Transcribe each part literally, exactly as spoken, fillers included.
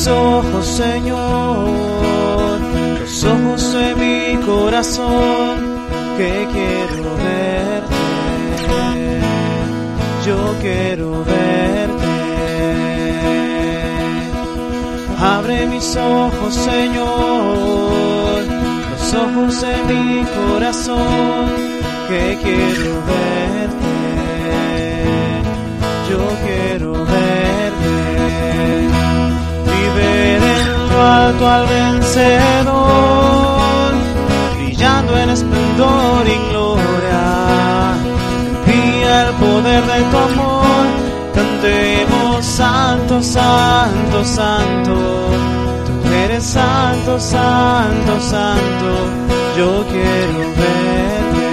mis ojos, Señor, los ojos de mi corazón, que quiero verte, yo quiero verte. Abre mis ojos, Señor, los ojos de mi corazón, que quiero verte, yo quiero verte. Y ver en lo alto al vencedor, brillando en esplendor y gloria. Envía el poder de tu amor, cantemos santo, santo, santo. Tú eres santo, santo, santo, yo quiero verte.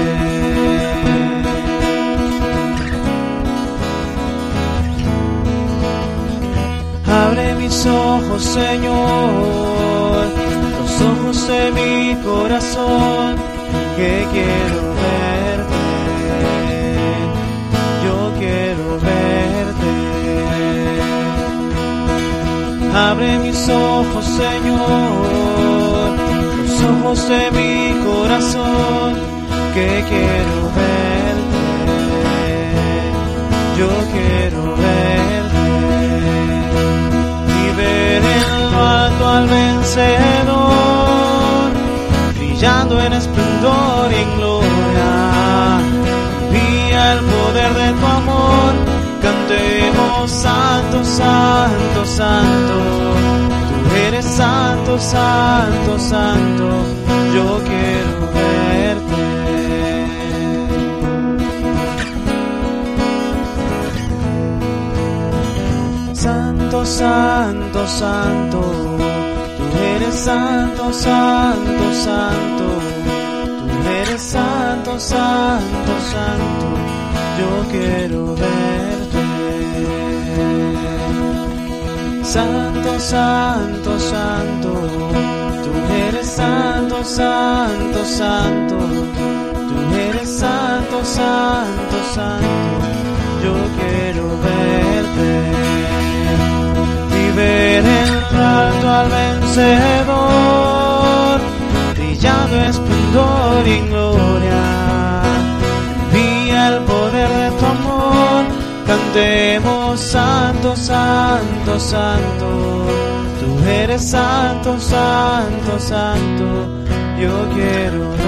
Abre mis ojos, Señor, los ojos de mi corazón, que quiero verte, yo quiero verte. Abre mis ojos, Señor, los ojos de mi corazón, que quiero verte, yo quiero verte. Y ver en lo alto al vencedor, brillando en esplendor y en gloria. Envía el poder de tu amor, cantemos santo, santo, santo. Tú eres santo, santo, santo, yo quiero verte. Santo, santo, santo, tú eres santo, santo, santo. Tú eres santo, santo, santo, yo quiero verte. Santo, santo, santo, tú eres santo, santo, santo. Tú eres santo, santo, santo, yo quiero verte. Y ver en lo alto al vencedor, brillando en esplendor y en gloria. Envía el poder de tu amor, cantemos santo, santo, santo. Tú eres santo, santo, santo, yo quiero